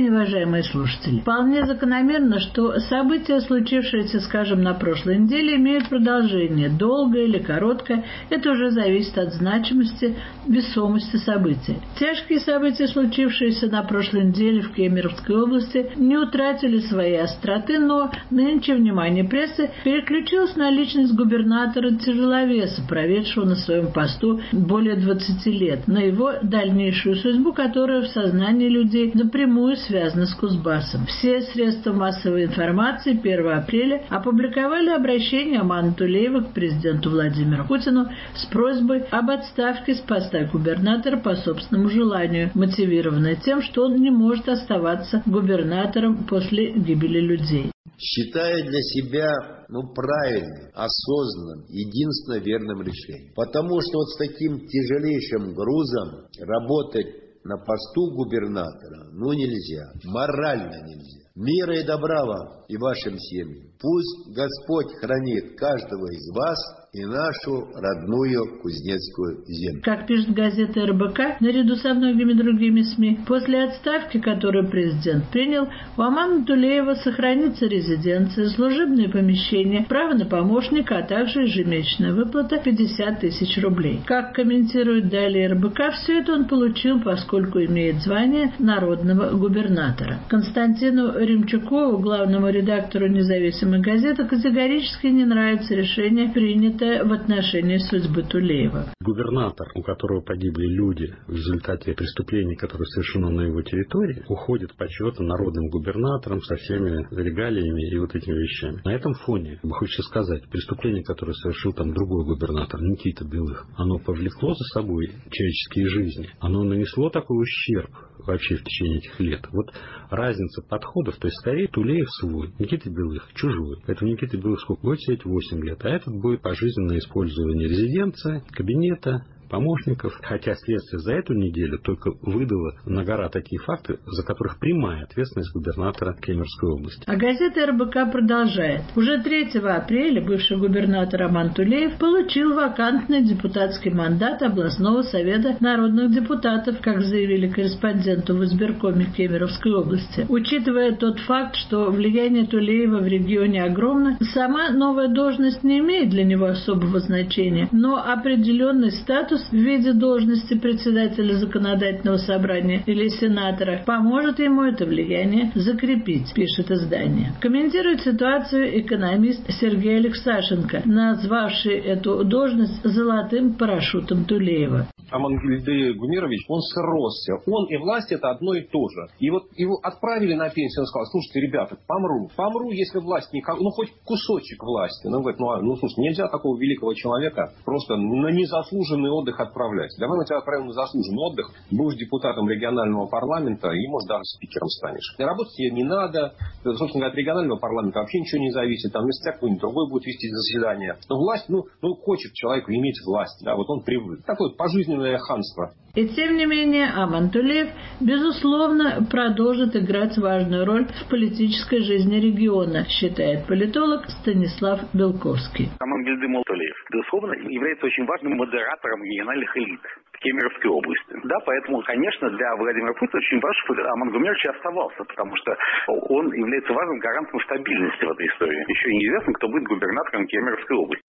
день, уважаемые слушатели. Вполне закономерно, что события, случившиеся, скажем, на прошлой неделе, имеют продолжение. Долгое или короткое, это уже зависит от значимости, весомости событий. Тяжкие события, случившиеся на прошлой неделе в Кемеровской области, не утратили своей остроты, но нынче внимание прессы переключилось на личность губернатора-тяжеловеса, проведшего на своем посту более 20 лет, на его дальнейшую судьбу, которая в сознании людей напрямую связана с Кузбассом. Все средства массовой информации 1 апреля опубликовали обращение Амана Тулеева к президенту Владимиру Путину с просьбой об отставке с поста губернатора по собственному желанию, мотивированное тем, что он не может оставаться губернатором после гибели людей. Считаю для себя правильным, осознанным, единственно верным решением. Потому что вот с таким тяжелейшим грузом работать на посту губернатора нельзя, морально нельзя. Мира и добра вам и вашим семьям. Пусть Господь хранит каждого из вас и нашу родную Кузнецкую землю. Как пишет газета РБК, наряду со многими другими СМИ, после отставки, которую президент принял, у Амана Тулеева сохранится резиденция, служебные помещения, право на помощника, а также ежемесячная выплата 50 тысяч рублей. Как комментирует далее РБК, все это он получил, поскольку имеет звание народного губернатора. Константину Римчукову, главному редактору независимой газеты, категорически не нравится решение, принятое в отношении судьбы Тулеева. Губернатор, у которого погибли люди в результате преступлений, которые совершено на его территории, уходит почетом народным губернатором со всеми регалиями и вот этими вещами. На этом фоне, хочется сказать, преступление, которое совершил там другой губернатор, Никита Белых, оно повлекло за собой человеческие жизни. Оно нанесло такой ущерб вообще в течение этих лет. Вот разница подходов, то есть скорее Тулеев свой, Никита Белых чужой. Поэтому Никита Белых сколько будет сидеть? 8 лет, а этот будет пожизненное использование резиденции, кабинета, помощников, хотя следствие за эту неделю только выдало на гора такие факты, за которых прямая ответственность губернатора Кемеровской области. А газета РБК продолжает. Уже 3 апреля бывший губернатор Аман Тулеев получил вакантный депутатский мандат областного совета народных депутатов, как заявили корреспонденту в избиркоме Кемеровской области. Учитывая тот факт, что влияние Тулеева в регионе огромно, сама новая должность не имеет для него особого значения, но определенный статус в виде должности председателя законодательного собрания или сенатора поможет ему это влияние закрепить, пишет издание. Комментирует ситуацию экономист Сергей Алексашенко, назвавший эту должность золотым парашютом Тулеева. Амангельды Гумерович, он сросся. Он и власть — это одно и то же. И вот его отправили на пенсию, он сказал: слушайте, ребята, помру, если власть не... хоть кусочек власти. Говорит, слушай, нельзя такого великого человека просто на незаслуженный отдых отправлять. Давай мы тебя отправим на заслуженный отдых, будешь депутатом регионального парламента и, может, даже спикером станешь. И работать тебе не надо. Собственно говоря, от регионального парламента вообще ничего не зависит. Там вместо тебя кто-нибудь другой будет вести заседание. Но власть, хочет человек иметь власть. Да, вот он привык. Такое пожизненное ханство. И тем не менее Аман Тулеев, безусловно, продолжит играть важную роль в политической жизни региона, считает политолог Станислав Белковский. Амангельды Тулеев, безусловно, является очень важным модератором региональных элит в Кемеровской области. Да, поэтому, конечно, для Владимира Путина очень важно, чтобы Аман Гумерович оставался, потому что он является важным гарантом стабильности в этой истории. Еще неизвестно, кто будет губернатором Кемеровской области.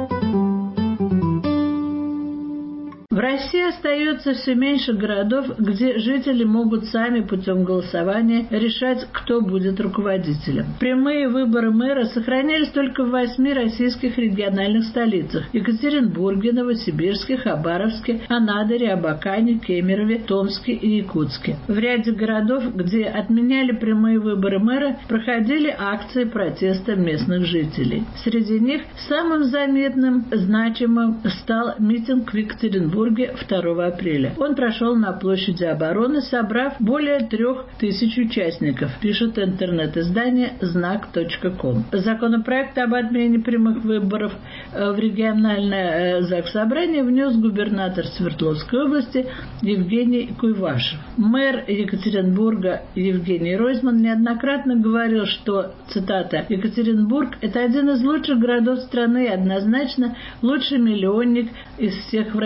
В России остается все меньше городов, где жители могут сами путем голосования решать, кто будет руководителем. Прямые выборы мэра сохранялись только в 8 российских региональных столицах – Екатеринбурге, Новосибирске, Хабаровске, Анадыре, Абакане, Кемерове, Томске и Якутске. В ряде городов, где отменяли прямые выборы мэра, проходили акции протеста местных жителей. Среди них самым заметным, значимым стал митинг в Екатеринбурге 2 апреля. Он прошел на площади Обороны, собрав более 3000 участников, пишет интернет-издание знак.ком. Законопроект об отмене прямых выборов в региональное заксобрание внес губернатор Свердловской области Евгений Куйвашев. Мэр Екатеринбурга Евгений Ройзман неоднократно говорил, что, цитата, «Екатеринбург – это один из лучших городов страны и однозначно лучший миллионник из всех в России.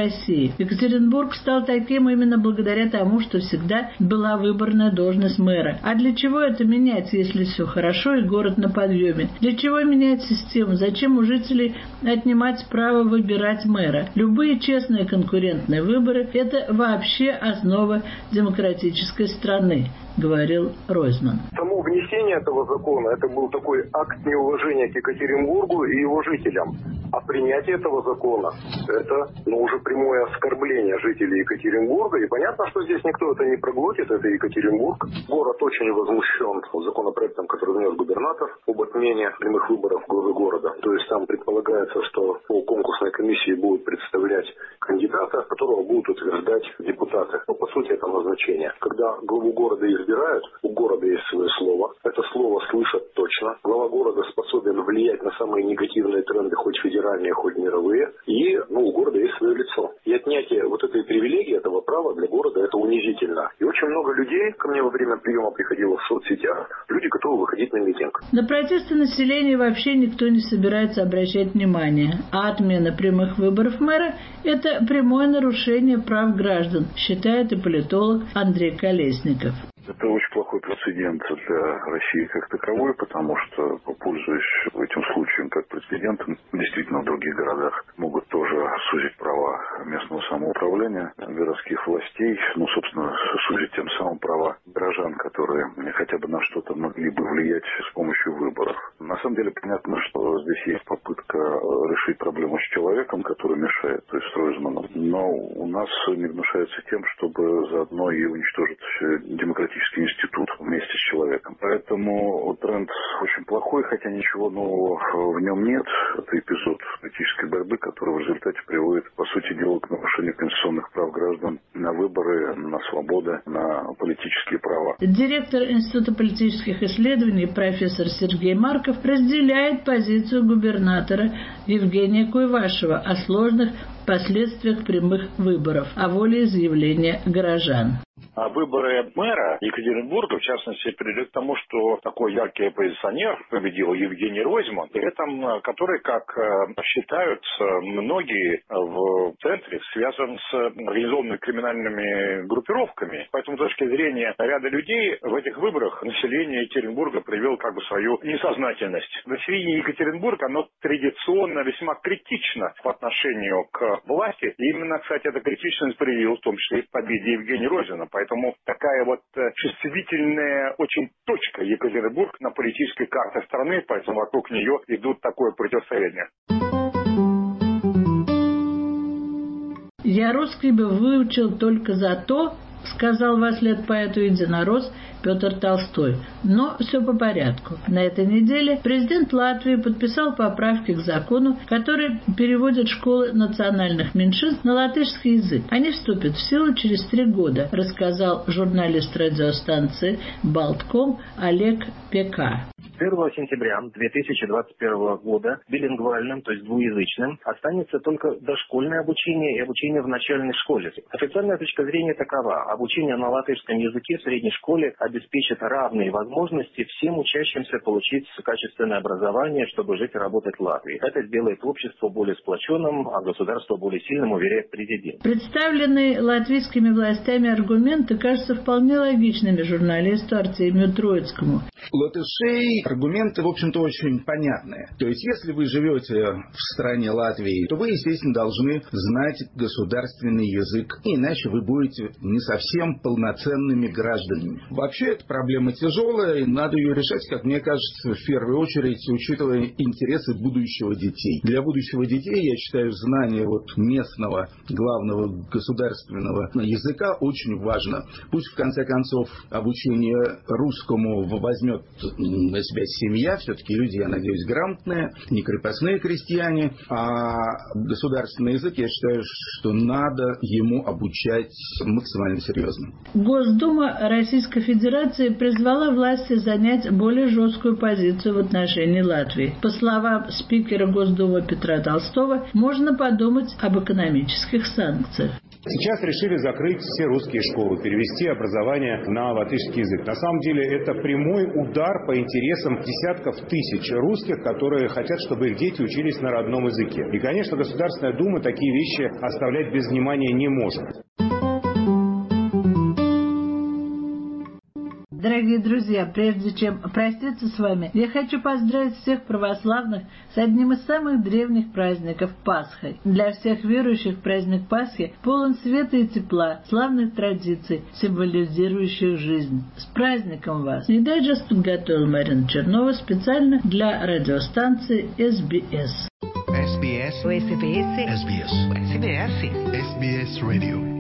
России. Екатеринбург стал таким именно благодаря тому, что всегда была выборная должность мэра. А для чего это менять, если все хорошо и город на подъеме? Для чего менять систему? Зачем у жителей отнимать право выбирать мэра? Любые честные конкурентные выборы – это вообще основа демократической страны, говорил Ройзман. Само внесение этого закона, это был такой акт неуважения к Екатеринбургу и его жителям. А принятие этого закона, это уже прямое оскорбление жителей Екатеринбурга. И понятно, что здесь никто это не проглотит, это Екатеринбург. Город очень возмущен законопроектом, который внес губернатор об отмене прямых выборов главы города. То есть там предполагается, что по конкурсной комиссии будут представлять кандидата, которого будут утверждать депутаты. По сути, это назначение. Когда главу города избирают, у города есть свое слово. Это слово слышат точно. Глава города способен влиять на самые негативные тренды, хоть федеральные, хоть мировые. И у города есть свое лицо. И отнятие вот этой привилегии, этого права для города, это унизительно. И очень много людей ко мне во время приема приходило в соцсетях. Люди готовы выходить на митинг. На протесты населения вообще никто не собирается обращать внимание. А отмена прямых выборов мэра – это прямое нарушение прав граждан, считает и политолог Андрей Колесников. Это очень плохой прецедент для России как таковой, потому что, пользуясь этим случаем как прецедентом, действительно в других городах могут тоже сузить права местного самоуправления, городских властей, собственно, сузить тем самым права горожан, которые хотя бы на что-то могли бы влиять с помощью выборов. На самом деле понятно, что здесь есть попытка решить проблему с человеком, который мешает, то есть с Ройзманом, но у нас не внушается тем, чтобы заодно и уничтожить демократический институт вместе с человеком. Поэтому тренд очень плохой, хотя ничего нового в нем нет. Это эпизод политической борьбы, который в результате приводит, по сути дела, к нарушению конституционных прав граждан на выборы, на свободы, на политические права. Директор Института политических исследований профессор Сергей Марков разделяет позицию губернатора Евгения Куйвашева о сложных последствиях прямых выборов, о волеизъявления горожан. Выборы мэра Екатеринбурга, в частности, привели к тому, что такой яркий оппозиционер победил Евгений Ройзман, при этом который, как считают многие в центре, связан с организованными криминальными группировками. Поэтому с точки зрения ряда людей в этих выборах население Екатеринбурга проявило свою несознательность. Население Екатеринбурга, оно традиционно весьма критично по отношению к власти. И именно, кстати, эта критичность проявилась в том числе и в победе Евгения Ройзмана. Поэтому такая чувствительная очень точка Екатеринбург на политической карте страны, поэтому вокруг нее идут такое противостояние. «Я русский бы выучил только за то, — сказал вослед поэту единорос Петр Толстой. Но все по порядку. На этой неделе президент Латвии подписал поправки к закону, который переводит школы национальных меньшинств на латышский язык. Они вступят в силу через 3 года, рассказал журналист радиостанции «Балтком» Олег Пека. 1 сентября 2021 года билингвальным, то есть двуязычным, останется только дошкольное обучение и обучение в начальной школе. Официальная точка зрения такова. Обучение на латышском языке в средней школе обеспечит равные возможности всем учащимся получить качественное образование, чтобы жить и работать в Латвии. Это сделает общество более сплоченным, а государство более сильным, уверяет президент. Представленные латвийскими властями аргументы кажутся вполне логичными журналисту Артемию Троицкому. У латышей аргументы, в общем-то, очень понятные. То есть, если вы живете в стране Латвии, то вы, естественно, должны знать государственный язык. Иначе вы будете не совсем полноценными гражданами. Вообще, эта проблема тяжелая, и надо ее решать, как мне кажется, в первую очередь, учитывая интересы будущего детей. Для будущего детей, я считаю, знание местного главного государственного языка очень важно. Пусть, в конце концов, обучение русскому возьмет на себя семья, все-таки люди, я надеюсь, грамотные, не крепостные крестьяне, а государственный язык, я считаю, что надо ему обучать максимально серьезно. Госдума Российской Федерации призвала власти занять более жесткую позицию в отношении Латвии. По словам спикера Госдумы Петра Толстого, можно подумать об экономических санкциях. Сейчас решили закрыть все русские школы, перевести образование на латышский язык. На самом деле это прямой удар по интересам десятков тысяч русских, которые хотят, чтобы их дети учились на родном языке. И, конечно, Государственная Дума такие вещи оставлять без внимания не может. Дорогие друзья, прежде чем проститься с вами, я хочу поздравить всех православных с одним из самых древних праздников – Пасхой. Для всех верующих праздник Пасхи полон света и тепла, славных традиций, символизирующих жизнь. С праздником вас! И дайджест подготовила Марина Чернова специально для радиостанции SBS. SBS. SBS. SBS. SBS. SBS Radio.